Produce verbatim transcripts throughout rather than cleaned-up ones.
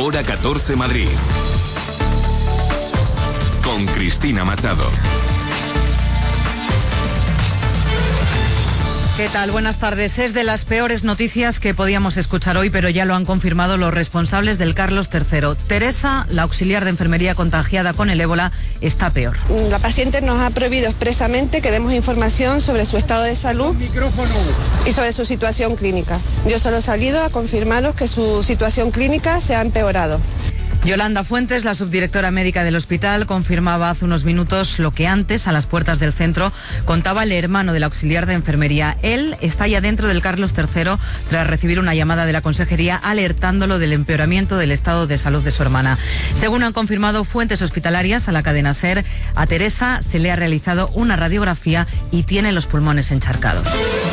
Hora catorce Madrid. Con Cristina Machado. ¿Qué tal? Buenas tardes. Es de las peores noticias que podíamos escuchar hoy, pero ya lo han confirmado los responsables del Carlos tercero. Teresa, la auxiliar de enfermería contagiada con el ébola, está peor. La paciente nos ha prohibido expresamente que demos información sobre su estado de salud y sobre su situación clínica. Yo solo he salido a confirmaros que su situación clínica se ha empeorado. Yolanda Fuentes, la subdirectora médica del hospital, confirmaba hace unos minutos lo que antes, a las puertas del centro, contaba el hermano del auxiliar de enfermería. Él está ya dentro del Carlos tercero tras recibir una llamada de la consejería alertándolo del empeoramiento del estado de salud de su hermana. Según han confirmado fuentes hospitalarias a la cadena SER, a Teresa se le ha realizado una radiografía y tiene los pulmones encharcados.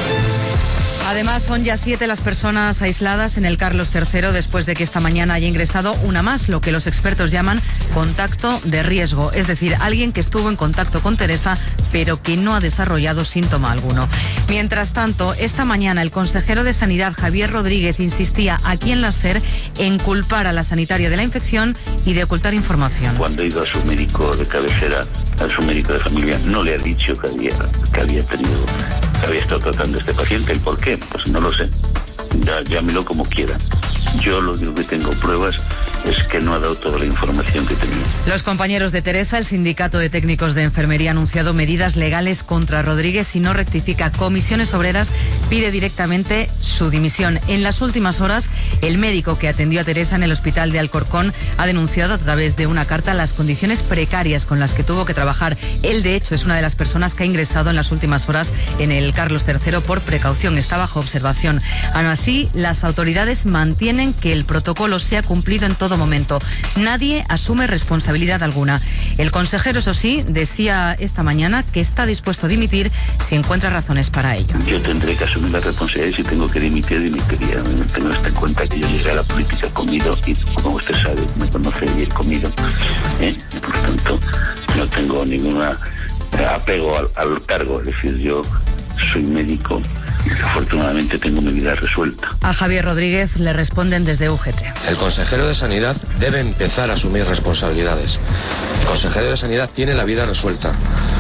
Además, son ya siete las personas aisladas en el Carlos tercero después de que esta mañana haya ingresado una más, lo que los expertos llaman contacto de riesgo, es decir, alguien que estuvo en contacto con Teresa pero que no ha desarrollado síntoma alguno. Mientras tanto, esta mañana el consejero de Sanidad, Javier Rodríguez, insistía aquí en la SER en culpar a la sanitaria de la infección y de ocultar información. Cuando ha ido a su médico de cabecera, a su médico de familia, no le ha dicho que había, que había tenido, que había estado tratando a este paciente. ¿El por qué? Pues no lo sé. Ya, llámelo como quiera. Yo lo único que tengo pruebas es que no ha dado toda la información que tenía. Los compañeros de Teresa, el Sindicato de Técnicos de Enfermería, ha anunciado medidas legales contra Rodríguez si no rectifica. Comisiones Obreras pide directamente su dimisión. En las últimas horas, el médico que atendió a Teresa en el hospital de Alcorcón ha denunciado a través de una carta las condiciones precarias con las que tuvo que trabajar. Él, de hecho, es una de las personas que ha ingresado en las últimas horas en el Carlos tercero por precaución. Está bajo observación. Aún así, las autoridades mantienen que el protocolo se ha cumplido en todo momento. Nadie asume responsabilidad alguna. El consejero, eso sí, decía esta mañana que está dispuesto a dimitir si encuentra razones para ello. Yo tendré que asumir la responsabilidad y si tengo que dimitir, dimitiría. Tengo en cuenta que yo llegué a la política comido y, como usted sabe, me conoce y he comido. ¿eh? Por tanto, no tengo ninguna apego al, al cargo. Es decir, yo soy médico. Afortunadamente tengo mi vida resuelta. A Javier Rodríguez le responden desde U G T. El consejero de Sanidad debe empezar a asumir responsabilidades. El consejero de Sanidad tiene la vida resuelta.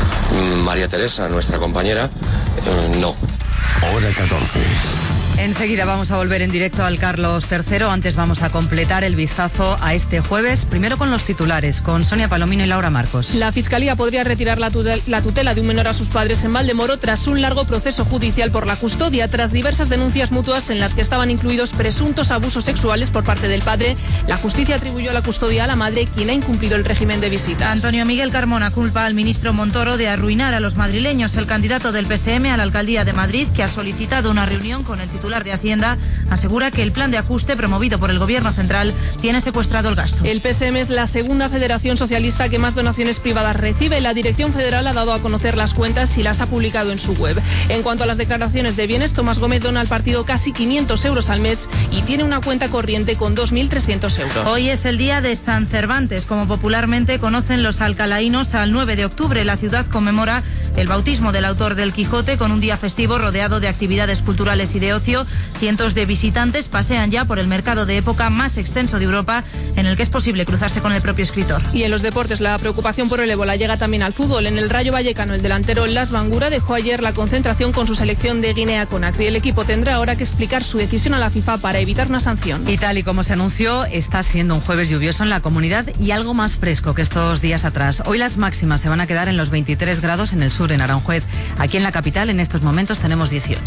María Teresa, nuestra compañera, eh, no. Hora catorce. Enseguida vamos a volver en directo al Carlos tercero. Antes vamos a completar el vistazo a este jueves, primero con los titulares, con Sonia Palomino y Laura Marcos. La Fiscalía podría retirar la tutela, la tutela de un menor a sus padres en Valdemoro tras un largo proceso judicial por la custodia, tras diversas denuncias mutuas en las que estaban incluidos presuntos abusos sexuales por parte del padre. La justicia atribuyó la custodia a la madre, quien ha incumplido el régimen de visitas. Antonio Miguel Carmona culpa al ministro Montoro de arruinar a los madrileños. El candidato del P S M a la alcaldía de Madrid, que ha solicitado una reunión con el titular de Hacienda, asegura que el plan de ajuste promovido por el Gobierno central tiene secuestrado el gasto. El P S M es la segunda federación socialista que más donaciones privadas recibe. La Dirección Federal ha dado a conocer las cuentas y las ha publicado en su web. En cuanto a las declaraciones de bienes, Tomás Gómez dona al partido casi quinientos euros al mes y tiene una cuenta corriente con dos mil trescientos euros. Hoy es el día de San Cervantes, como popularmente conocen los alcalaínos. Al nueve de octubre la ciudad conmemora el bautismo del autor del Quijote con un día festivo rodeado de actividades culturales y de ocio. Cientos de visitantes pasean ya por el mercado de época más extenso de Europa, en el que es posible cruzarse con el propio escritor. Y en los deportes, la preocupación por el ébola llega también al fútbol. En el Rayo Vallecano, el delantero Las Bangura dejó ayer la concentración con su selección de Guinea-Conakry. El equipo tendrá ahora que explicar su decisión a la FIFA para evitar una sanción. Y tal y como se anunció, está siendo un jueves lluvioso en la comunidad y algo más fresco que estos días atrás. Hoy las máximas se van a quedar en los veintitrés grados en el sur, en Aranjuez. Aquí en la capital, en estos momentos, tenemos dieciocho.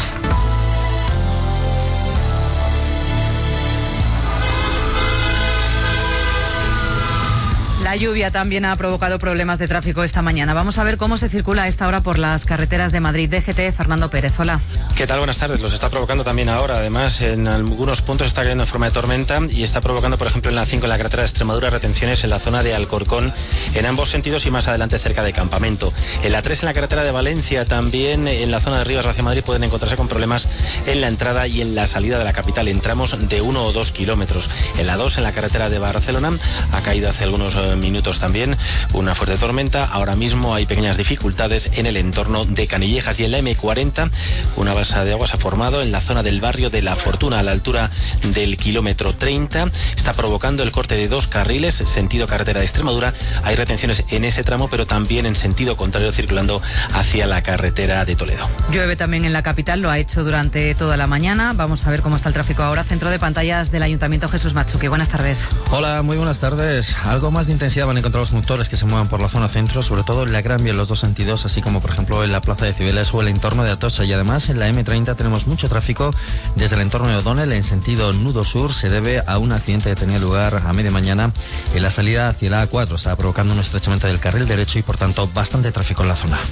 La lluvia también ha provocado problemas de tráfico esta mañana. Vamos a ver cómo se circula a esta hora por las carreteras de Madrid. D G T, Fernando Pérez, hola. ¿Qué tal? Buenas tardes. Los está provocando también ahora. Además, en algunos puntos está cayendo en forma de tormenta y está provocando, por ejemplo, en la cinco, en la carretera de Extremadura, retenciones en la zona de Alcorcón, en ambos sentidos y más adelante cerca de Campamento. En la tres, en la carretera de Valencia, también en la zona de Rivas hacia Madrid, pueden encontrarse con problemas en la entrada y en la salida de la capital, en tramos de uno o dos kilómetros. En la dos, en la carretera de Barcelona, ha caído hace algunos minutos también una fuerte tormenta. Ahora mismo hay pequeñas dificultades en el entorno de Canillejas y en la eme cuarenta. Una balsa de agua se ha formado en la zona del barrio de La Fortuna, a la altura del kilómetro treinta. Está provocando el corte de dos carriles, sentido carretera de Extremadura. Hay retenciones en ese tramo, pero también en sentido contrario, circulando hacia la carretera de Toledo. Llueve también en la capital, lo ha hecho durante toda la mañana. Vamos a ver cómo está el tráfico ahora. Centro de pantallas del Ayuntamiento, Jesús Machuque. Buenas tardes. Hola, muy buenas tardes. Algo más de intensidad van a encontrar los conductores que se muevan por la zona centro, sobre todo en la Gran Vía en los dos sentidos, así como por ejemplo en la Plaza de Cibeles o el entorno de Atocha. Y además en la eme treinta tenemos mucho tráfico desde el entorno de O'Donnell en sentido nudo sur. Se debe a un accidente que tenía lugar a media mañana en la salida hacia la A cuatro. Está provocando un estrechamiento del carril derecho y por tanto bastante tráfico en la zona.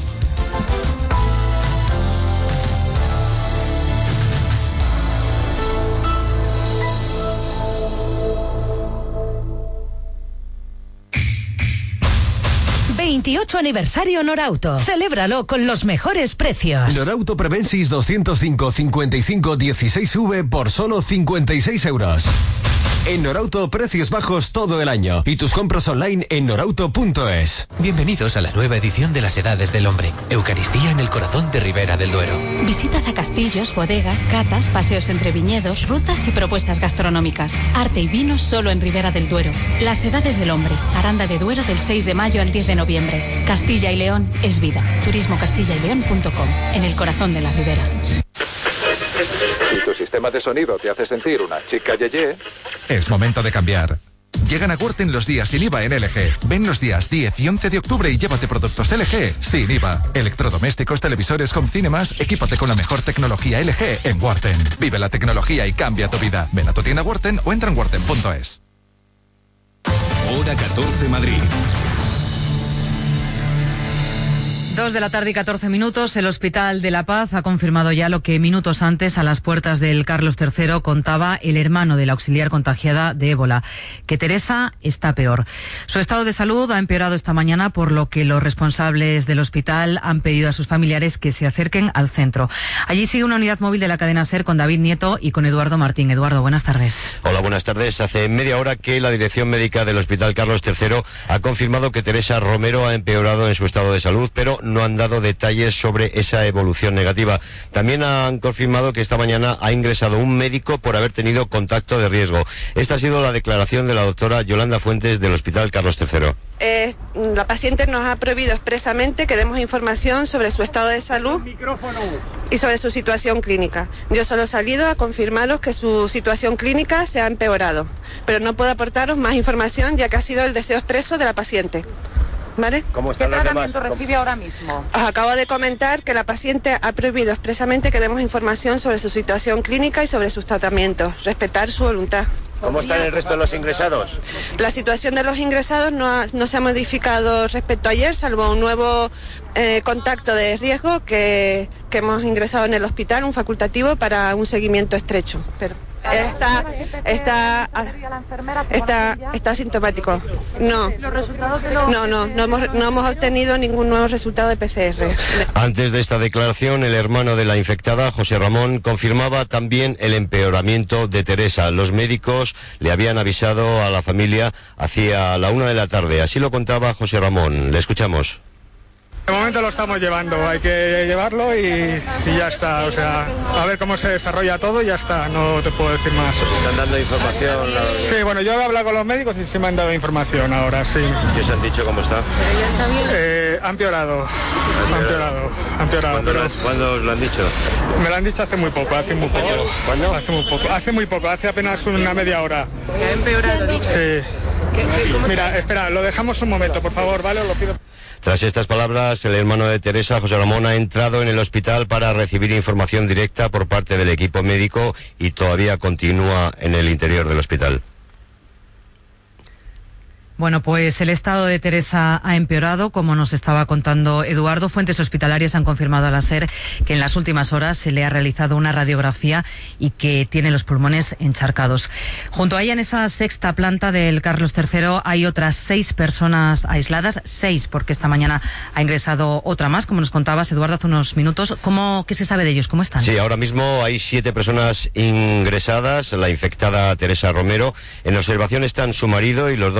veintiocho aniversario Norauto. Celébralo con los mejores precios. Norauto Prevensis doscientos cinco cincuenta y cinco dieciséis V por solo cincuenta y seis euros. En Norauto, precios bajos todo el año. Y tus compras online en norauto punto es. Bienvenidos a la nueva edición de las Edades del Hombre. Eucaristía en el corazón de Ribera del Duero. Visitas a castillos, bodegas, catas, paseos entre viñedos, rutas y propuestas gastronómicas. Arte y vinos solo en Ribera del Duero. Las Edades del Hombre. Aranda de Duero del seis de mayo al diez de noviembre. Castilla y León es vida. turismo castilla y león punto com. En el corazón de la Ribera. Si tu sistema de sonido te hace sentir una chica yeye, es momento de cambiar. Llegan a Worten los días sin I V A en L G. Ven los días diez y once de octubre y llévate productos L G sin I V A. Electrodomésticos, televisores, home cinemas, equípate con la mejor tecnología L G en Worten. Vive la tecnología y cambia tu vida. Ven a tu tienda Worten o entra en worten punto es. Hora catorce Madrid. Dos de la tarde y catorce minutos, el Hospital de la Paz ha confirmado ya lo que minutos antes, a las puertas del Carlos tercero, contaba el hermano de la auxiliar contagiada de ébola, que Teresa está peor. Su estado de salud ha empeorado esta mañana, por lo que los responsables del hospital han pedido a sus familiares que se acerquen al centro. Allí sigue una unidad móvil de la cadena SER con David Nieto y con Eduardo Martín. Eduardo, buenas tardes. Hola, buenas tardes. Hace media hora que la dirección médica del Hospital Carlos tercero ha confirmado que Teresa Romero ha empeorado en su estado de salud, pero no han dado detalles sobre esa evolución negativa. También han confirmado que esta mañana ha ingresado un médico por haber tenido contacto de riesgo. Esta ha sido la declaración de la doctora Yolanda Fuentes del Hospital Carlos tercero. Eh, la paciente nos ha prohibido expresamente que demos información sobre su estado de salud y sobre su situación clínica. Yo solo he salido a confirmaros que su situación clínica se ha empeorado, pero no puedo aportaros más información ya que ha sido el deseo expreso de la paciente. ¿Vale? ¿Cómo están los demás? ¿Qué tratamiento recibe ahora mismo? Os acabo de comentar que la paciente ha prohibido expresamente que demos información sobre su situación clínica y sobre sus tratamientos. Respetar su voluntad. ¿Cómo están el resto de los ingresados? La situación de los ingresados no, ha, no se ha modificado respecto a ayer, salvo un nuevo eh, contacto de riesgo que, que hemos ingresado en el hospital, un facultativo para un seguimiento estrecho. Pero está, está, está, está asintomático. No, no, no, no hemos, no hemos obtenido ningún nuevo resultado de P C R. Antes de esta declaración, el hermano de la infectada, José Ramón, confirmaba también el empeoramiento de Teresa. Los médicos le habían avisado a la familia hacia la una de la tarde. Así lo contaba José Ramón. Le escuchamos. De momento lo estamos llevando, hay que llevarlo y, y ya está, o sea, a ver cómo se desarrolla todo y ya está, no te puedo decir más. ¿Están dando información? Sí, bueno, yo he hablado con los médicos y sí me han dado información ahora, sí. ¿Qué os han dicho cómo está? ¿Pero ya está bien? Eh, ha empeorado, ha empeorado, ha empeorado. ¿Cuándo, pero... lo, ¿Cuándo os lo han dicho? Me lo han dicho hace muy poco, hace muy poco. ¿Cuándo? Hace muy poco, hace muy poco, hace apenas una media hora. ¿Que ha empeorado? Sí. ¿Qué, qué, cómo Mira, está? Espera, lo dejamos un momento, por favor, ¿vale? Os lo pido. Tras estas palabras, el hermano de Teresa, José Ramón, ha entrado en el hospital para recibir información directa por parte del equipo médico y todavía continúa en el interior del hospital. Bueno, pues el estado de Teresa ha empeorado, como nos estaba contando Eduardo. Fuentes hospitalarias han confirmado a la SER que en las últimas horas se le ha realizado una radiografía y que tiene los pulmones encharcados. Junto a ella, en esa sexta planta del Carlos tercero, hay otras seis personas aisladas, seis, porque esta mañana ha ingresado otra más, como nos contabas, Eduardo, hace unos minutos. ¿Cómo, qué se sabe de ellos? ¿Cómo están? Sí, ahora mismo hay siete personas ingresadas, la infectada Teresa Romero. En observación están su marido y los dos médicos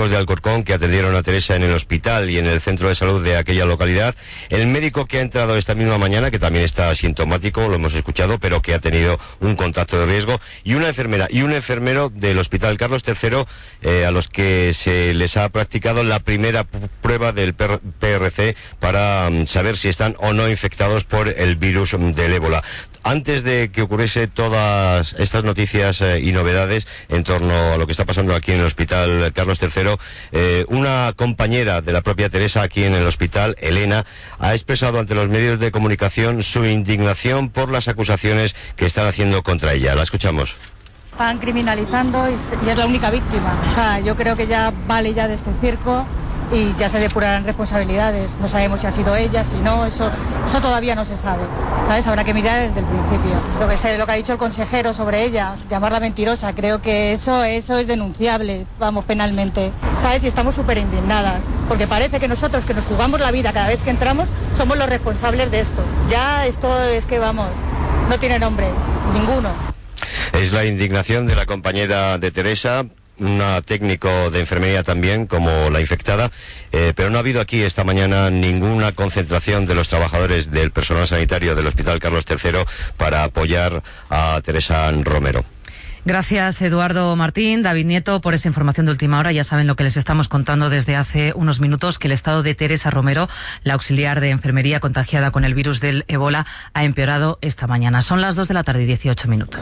médicos de Alcorcón que atendieron a Teresa en el hospital y en el centro de salud de aquella localidad, el médico que ha entrado esta misma mañana, que también está asintomático, lo hemos escuchado, pero que ha tenido un contacto de riesgo, y una enfermera y un enfermero del Hospital Carlos tercero, eh, a los que se les ha practicado la primera prueba del P R C para um, saber si están o no infectados por el virus del ébola. Antes de que ocurriese todas estas noticias eh, y novedades en torno a lo que está pasando aquí en el Hospital Carlos tercero, eh, una compañera de la propia Teresa aquí en el hospital, Elena, ha expresado ante los medios de comunicación su indignación por las acusaciones que están haciendo contra ella. La escuchamos. Están criminalizando y es la única víctima. O sea, yo creo que ya vale ya de este circo y ya se depurarán responsabilidades. No sabemos si ha sido ella, si no, eso, eso todavía no se sabe. ¿Sabes? Habrá que mirar desde el principio. Lo que sé, lo que ha dicho el consejero sobre ella, llamarla mentirosa, creo que eso, eso es denunciable, vamos, penalmente. ¿Sabes? Y estamos súper indignadas, porque parece que nosotros, que nos jugamos la vida cada vez que entramos, somos los responsables de esto. Ya esto es que, vamos, no tiene nombre, ninguno. Es la indignación de la compañera de Teresa, una técnico de enfermería también, como la infectada, eh, pero no ha habido aquí esta mañana ninguna concentración de los trabajadores del personal sanitario del Hospital Carlos tercero para apoyar a Teresa Romero. Gracias, Eduardo Martín, David Nieto, por esa información de última hora. Ya saben lo que les estamos contando desde hace unos minutos, que el estado de Teresa Romero, la auxiliar de enfermería contagiada con el virus del ébola, ha empeorado esta mañana. Son las dos de la tarde y dieciocho minutos.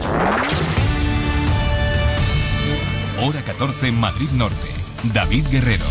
Hora catorce, Madrid Norte. David Guerrero.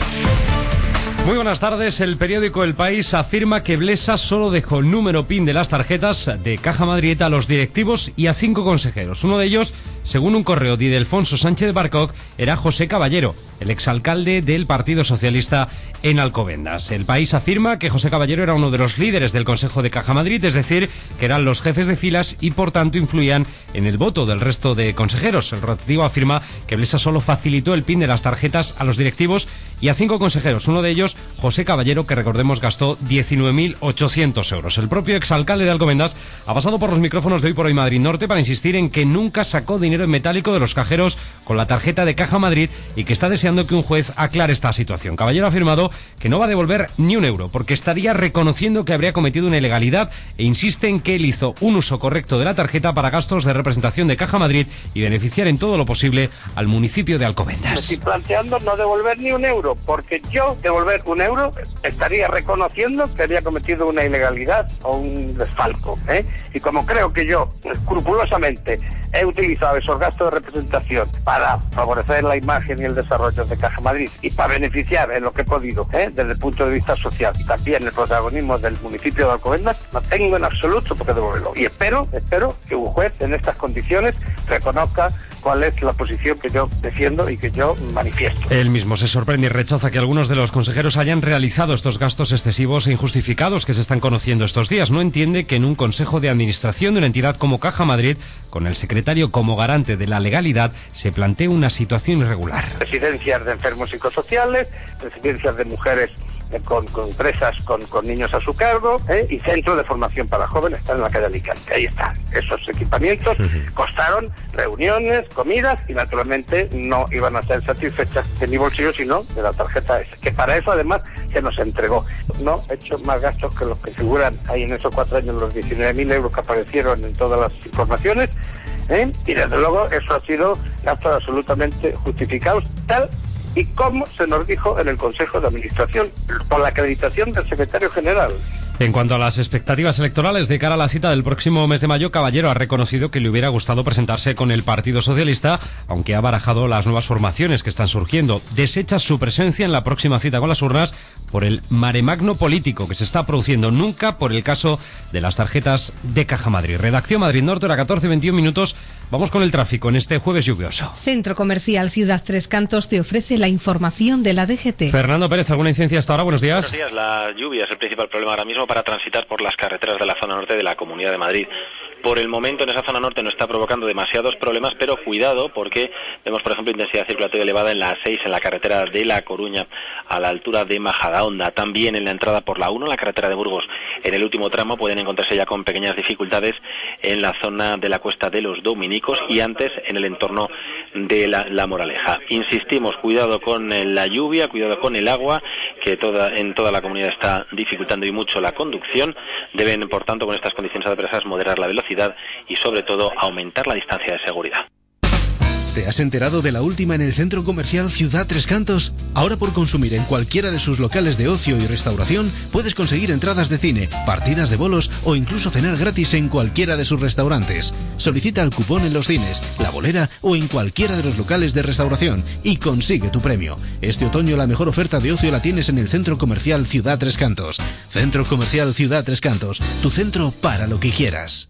Muy buenas tardes. El periódico El País afirma que Blesa solo dejó el número PIN de las tarjetas de Caja Madrid a los directivos y a cinco consejeros. Uno de ellos, según un correo de Ildefonso Sánchez Barcoc, era José Caballero, el exalcalde del Partido Socialista en Alcobendas. El País afirma que José Caballero era uno de los líderes del Consejo de Caja Madrid, es decir, que eran los jefes de filas y por tanto influían en el voto del resto de consejeros. El rotativo afirma que Blesa solo facilitó el PIN de las tarjetas a los directivos y a cinco consejeros. Uno de ellos, José Caballero, que recordemos gastó diecinueve mil ochocientos euros. El propio exalcalde de Alcobendas ha pasado por los micrófonos de Hoy por Hoy Madrid Norte para insistir en que nunca sacó dinero en metálico de los cajeros con la tarjeta de Caja Madrid y que está deseando que un juez aclare esta situación. Caballero ha afirmado que no va a devolver ni un euro porque estaría reconociendo que habría cometido una ilegalidad e insiste en que él hizo un uso correcto de la tarjeta para gastos de representación de Caja Madrid y beneficiar en todo lo posible al municipio de Alcobendas. Me estoy planteando no devolver ni un euro, porque yo devolver un euro estaría reconociendo que había cometido una ilegalidad o un desfalco, ¿eh? Y como creo que yo escrupulosamente he utilizado esos gastos de representación para favorecer la imagen y el desarrollo de Caja Madrid y para beneficiar en lo que he podido, ¿eh? Desde el punto de vista social y también el protagonismo del municipio de Alcobendas, no tengo en absoluto por qué devolverlo. Y espero, espero que un juez en estas condiciones reconozca cuál es la posición que yo defiendo y que yo manifiesto. Él mismo se sorprende y rechaza que algunos de los consejeros hayan realizado estos gastos excesivos e injustificados que se están conociendo estos días. No entiende que en un consejo de administración de una entidad como Caja Madrid, con el secretario como garante de la legalidad, se plantee una situación irregular. Residencias de enfermos psicosociales, residencias de mujeres con, con empresas con, con niños a su cargo, ¿eh? Y centro de formación para jóvenes están en la calle Alicante. Ahí están. Esos equipamientos costaron reuniones, comidas y naturalmente no iban a ser satisfechas de mi bolsillo, sino de la tarjeta esa, que para eso además se nos entregó. No he hecho más gastos que los que figuran ahí en esos cuatro años, los diecinueve mil euros que aparecieron en todas las informaciones, ¿eh? Y desde luego eso ha sido gastos absolutamente justificados, tal y como se nos dijo en el Consejo de Administración, por la acreditación del secretario general. En cuanto a las expectativas electorales de cara a la cita del próximo mes de mayo, Caballero ha reconocido que le hubiera gustado presentarse con el Partido Socialista, aunque ha barajado las nuevas formaciones que están surgiendo. Desecha su presencia en la próxima cita con las urnas por el maremagno político que se está produciendo, nunca por el caso de las tarjetas de Caja Madrid. Redacción Madrid Norte, hora catorce, veintiún minutos. Vamos con el tráfico en este jueves lluvioso. Centro Comercial Ciudad Tres Cantos te ofrece la información de la D G T. Fernando Pérez, ¿alguna incidencia hasta ahora? Buenos días. Buenos días. La lluvia es el principal problema ahora mismo para transitar por las carreteras de la zona norte de la Comunidad de Madrid. Por el momento en esa zona norte no está provocando demasiados problemas, pero cuidado porque vemos, por ejemplo, intensidad circulatoria elevada en la A seis, en la carretera de La Coruña, a la altura de Majadahonda. También en la entrada por la uno, en la carretera de Burgos, en el último tramo, pueden encontrarse ya con pequeñas dificultades en la zona de la Cuesta de los Dominicos y antes en el entorno de la, la moraleja. Insistimos, cuidado con la lluvia, cuidado con el agua, que toda, en toda la comunidad está dificultando y mucho la conducción. Deben, por tanto, con estas condiciones adversas, moderar la velocidad y, sobre todo, aumentar la distancia de seguridad. ¿Te has enterado de la última en el centro comercial Ciudad Tres Cantos? Ahora, por consumir en cualquiera de sus locales de ocio y restauración, puedes conseguir entradas de cine, partidas de bolos o incluso cenar gratis en cualquiera de sus restaurantes. Solicita el cupón en los cines, la bolera o en cualquiera de los locales de restauración y consigue tu premio. Este otoño la mejor oferta de ocio la tienes en el centro comercial Ciudad Tres Cantos. Centro comercial Ciudad Tres Cantos, tu centro para lo que quieras.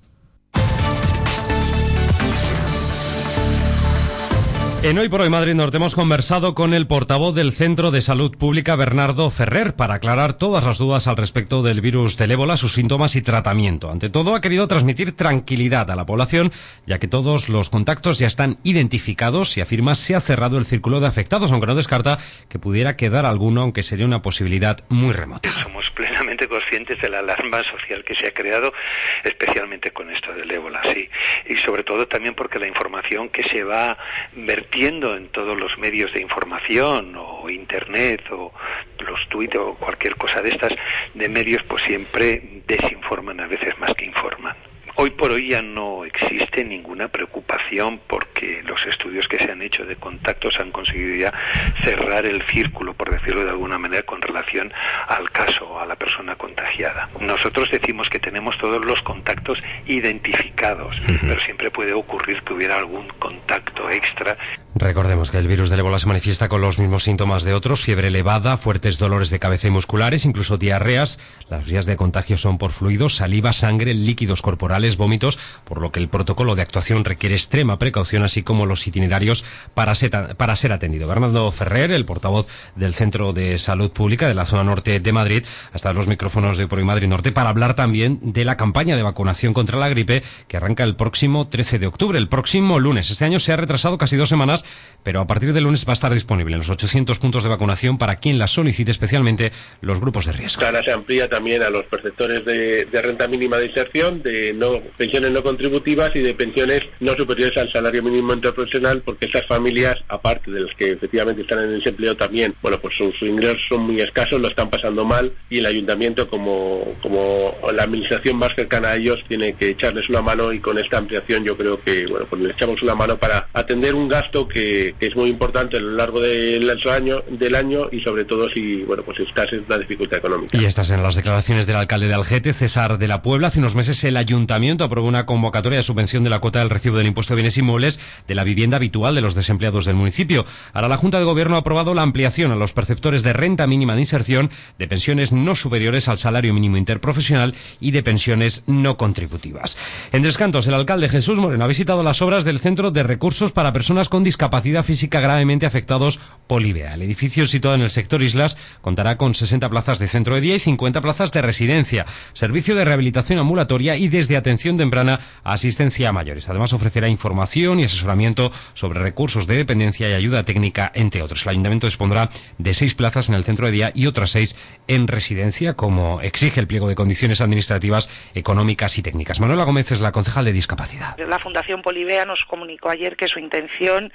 En Hoy por Hoy Madrid Norte hemos conversado con el portavoz del Centro de Salud Pública, Bernardo Ferrer, para aclarar todas las dudas al respecto del virus del ébola, sus síntomas y tratamiento. Ante todo, ha querido transmitir tranquilidad a la población, ya que todos los contactos ya están identificados y afirma se ha cerrado el círculo de afectados, aunque no descarta que pudiera quedar alguno, aunque sería una posibilidad muy remota. Somos plenamente conscientes de la alarma social que se ha creado, especialmente con esto del ébola, sí. Y sobre todo también porque la información que se va vertiendo en todos los medios de información o internet o los tuits o cualquier cosa de estas de medios, pues siempre desinforman a veces más que informan. Hoy por hoy ya no existe ninguna preocupación porque los estudios que se han hecho de contactos han conseguido ya cerrar el círculo, por decirlo de alguna manera, con relación al caso, a la persona contagiada. Nosotros decimos que tenemos todos los contactos identificados, uh-huh. pero siempre puede ocurrir que hubiera algún contacto extra. Recordemos que el virus del ébola se manifiesta con los mismos síntomas de otros: fiebre elevada, fuertes dolores de cabeza y musculares, incluso diarreas. Las vías de contagio son por fluidos, saliva, sangre, líquidos corporales, vómitos, por lo que el protocolo de actuación requiere extrema precaución, así como los itinerarios para ser, para ser atendido. Bernardo Ferrer, el portavoz del Centro de Salud Pública de la zona norte de Madrid, hasta los micrófonos de Hoy por Hoy Madrid Norte para hablar también de la campaña de vacunación contra la gripe que arranca el próximo trece de octubre, el próximo lunes. Este año se ha retrasado casi dos semanas, pero a partir del lunes va a estar disponible en los ochocientos puntos de vacunación para quien la solicite, especialmente los grupos de riesgo. Ahora se amplía también a los perceptores de, de renta mínima de inserción, de no pensiones no contributivas y de pensiones no superiores al salario mínimo interprofesional, porque estas familias, aparte de las que efectivamente están en desempleo, también, bueno, pues sus, sus ingresos son muy escasos, lo están pasando mal, y el ayuntamiento, como, como la administración más cercana a ellos, tiene que echarles una mano, y con esta ampliación yo creo que, bueno, pues le echamos una mano para atender un gasto que, que es muy importante a lo largo del año, del año y sobre todo si, bueno, pues estás en una dificultad económica. Y estas en las declaraciones del alcalde de Algete, César de la Puebla. Hace unos meses el ayuntamiento aprobó una convocatoria de subvención de la cuota del recibo del impuesto de bienes inmuebles de la vivienda habitual de los desempleados del municipio. Ahora la Junta de Gobierno ha aprobado la ampliación a los perceptores de renta mínima de inserción, de pensiones no superiores al salario mínimo interprofesional y de pensiones no contributivas. En Tres Cantos, el alcalde Jesús Moreno ha visitado las obras del Centro de Recursos para Personas con Discapacidad Física Gravemente Afectados, Polivea. El edificio, situado en el sector Islas, contará con sesenta plazas de centro de día y cincuenta plazas de residencia, servicio de rehabilitación ambulatoria y desde atención temprana a asistencia a mayores. Además, ofrecerá información y asesoramiento sobre recursos de dependencia y ayuda técnica, entre otros. El ayuntamiento dispondrá de seis plazas en el centro de día y otras seis en residencia, como exige el pliego de condiciones administrativas, económicas y técnicas. Manuela Gómez es la concejal de discapacidad. La Fundación Polivea nos comunicó ayer que su intención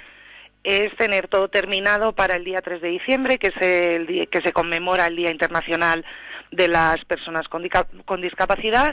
es tener todo terminado para el día tres de diciembre, que es el día que se conmemora el Día Internacional de las Personas con, con Discapacidad.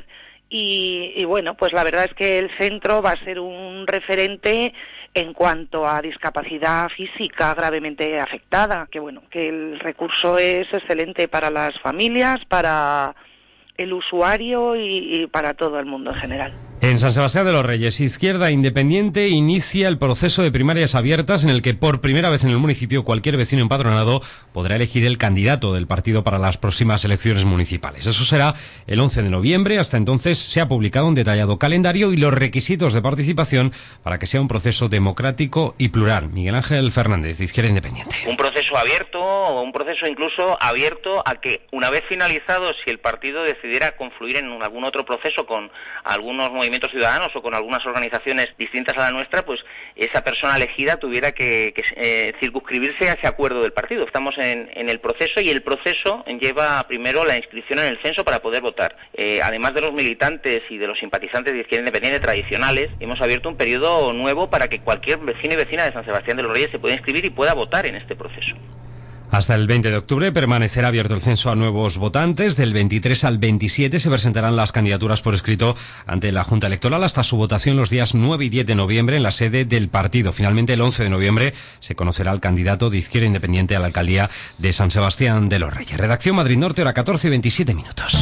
Y, y bueno, pues la verdad es que el centro va a ser un referente en cuanto a discapacidad física gravemente afectada, que bueno, que el recurso es excelente para las familias, para el usuario y, y para todo el mundo en general. En San Sebastián de los Reyes, Izquierda Independiente inicia el proceso de primarias abiertas en el que por primera vez en el municipio cualquier vecino empadronado podrá elegir el candidato del partido para las próximas elecciones municipales. Eso será el once de noviembre. Hasta entonces se ha publicado un detallado calendario y los requisitos de participación para que sea un proceso democrático y plural. Miguel Ángel Fernández, de Izquierda Independiente. Un proceso abierto, o un proceso incluso abierto a que, una vez finalizado, si el partido decidiera confluir en algún otro proceso con algunos movimientos movimientos ciudadanos o con algunas organizaciones distintas a la nuestra, pues esa persona elegida tuviera que, que eh, circunscribirse a ese acuerdo del partido. Estamos en, en el proceso y el proceso lleva primero la inscripción en el censo para poder votar. Eh, además de los militantes y de los simpatizantes de Izquierda Independiente tradicionales, hemos abierto un periodo nuevo para que cualquier vecino y vecina de San Sebastián de los Reyes se pueda inscribir y pueda votar en este proceso. Hasta el veinte de octubre permanecerá abierto el censo a nuevos votantes. Del veintitrés al veintisiete se presentarán las candidaturas por escrito ante la Junta Electoral hasta su votación los días nueve y diez de noviembre en la sede del partido. Finalmente, el once de noviembre se conocerá el candidato de Izquierda Independiente a la alcaldía de San Sebastián de los Reyes. Redacción Madrid Norte, hora catorce y veintisiete minutos.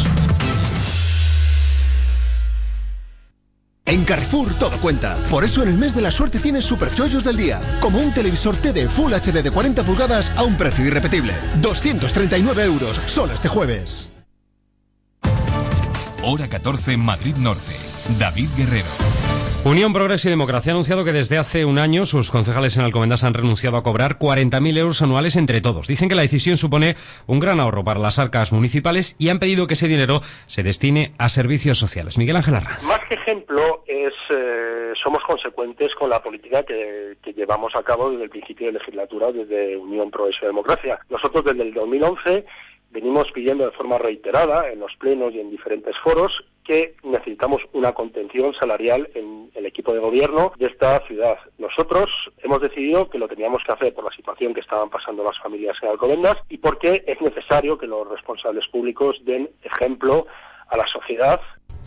En Carrefour todo cuenta. Por eso en el mes de la suerte tienes superchollos del día. Como un televisor T D Full H D de cuarenta pulgadas a un precio irrepetible. doscientos treinta y nueve euros, solo este jueves. Hora catorce, Madrid Norte. David Guerrero. Unión, Progreso y Democracia ha anunciado que desde hace un año sus concejales en Alcobendas han renunciado a cobrar cuarenta mil euros anuales entre todos. Dicen que la decisión supone un gran ahorro para las arcas municipales y han pedido que ese dinero se destine a servicios sociales. Miguel Ángel Arranz. Más que ejemplo, es eh, somos consecuentes con la política que, que llevamos a cabo desde el principio de legislatura, desde Unión, Progreso y Democracia. Nosotros desde el dos mil once venimos pidiendo de forma reiterada en los plenos y en diferentes foros que necesitamos una contención salarial en el equipo de gobierno de esta ciudad. Nosotros hemos decidido que lo teníamos que hacer por la situación que estaban pasando las familias en Alcobendas y porque es necesario que los responsables públicos den ejemplo a la sociedad.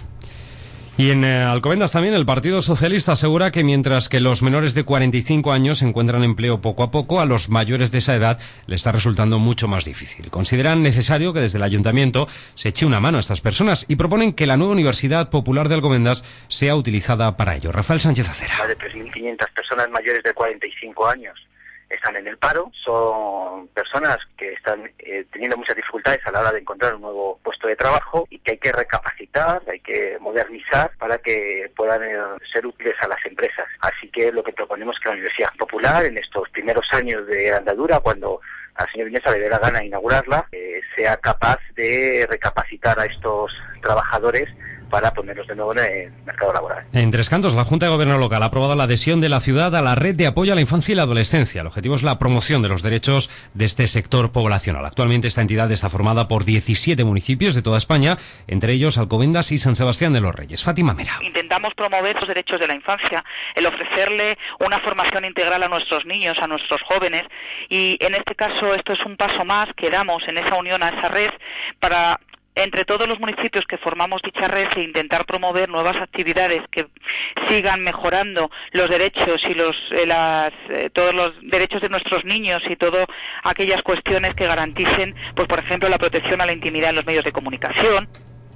Y en eh, Alcobendas también el Partido Socialista asegura que mientras que los menores de cuarenta y cinco años encuentran empleo poco a poco, a los mayores de esa edad le está resultando mucho más difícil. Consideran necesario que desde el Ayuntamiento se eche una mano a estas personas y proponen que la nueva Universidad Popular de Alcobendas sea utilizada para ello. Rafael Sánchez Acera. Más de tres mil quinientas personas mayores de cuarenta y cinco años están en el paro, son personas que están eh, teniendo muchas dificultades a la hora de encontrar un nuevo puesto de trabajo y que hay que recapacitar, hay que modernizar para que puedan eh, ser útiles a las empresas. Así que lo que proponemos es que la Universidad Popular, en estos primeros años de andadura, cuando al señor Inesa le dé la gana de inaugurarla, eh, sea capaz de recapacitar a estos trabajadores para ponerlos de nuevo en el mercado laboral. En Tres Cantos, la Junta de Gobierno local ha aprobado la adhesión de la ciudad a la Red de Apoyo a la Infancia y la Adolescencia. El objetivo es la promoción de los derechos de este sector poblacional. Actualmente esta entidad está formada por diecisiete municipios de toda España, entre ellos Alcobendas y San Sebastián de los Reyes. Fátima Mera. Intentamos promover los derechos de la infancia, el ofrecerle una formación integral a nuestros niños, a nuestros jóvenes, y en este caso esto es un paso más que damos en esa unión, a esa red, para entre todos los municipios que formamos dicha red e intentar promover nuevas actividades que sigan mejorando los derechos y los eh, las eh, todos los derechos de nuestros niños y todas aquellas cuestiones que garanticen, pues por ejemplo, la protección a la intimidad en los medios de comunicación.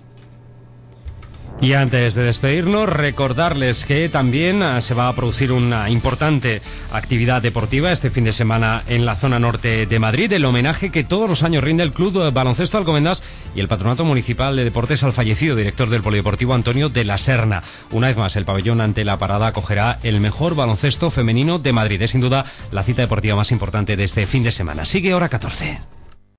Y antes de despedirnos, recordarles que también uh, se va a producir una importante actividad deportiva este fin de semana en la zona norte de Madrid, el homenaje que todos los años rinde el Club Baloncesto Alcobendas y el Patronato Municipal de Deportes al fallecido director del Polideportivo Antonio de la Serna. Una vez más, el pabellón ante la parada acogerá el mejor baloncesto femenino de Madrid. Es sin duda la cita deportiva más importante de este fin de semana. Sigue hora catorce.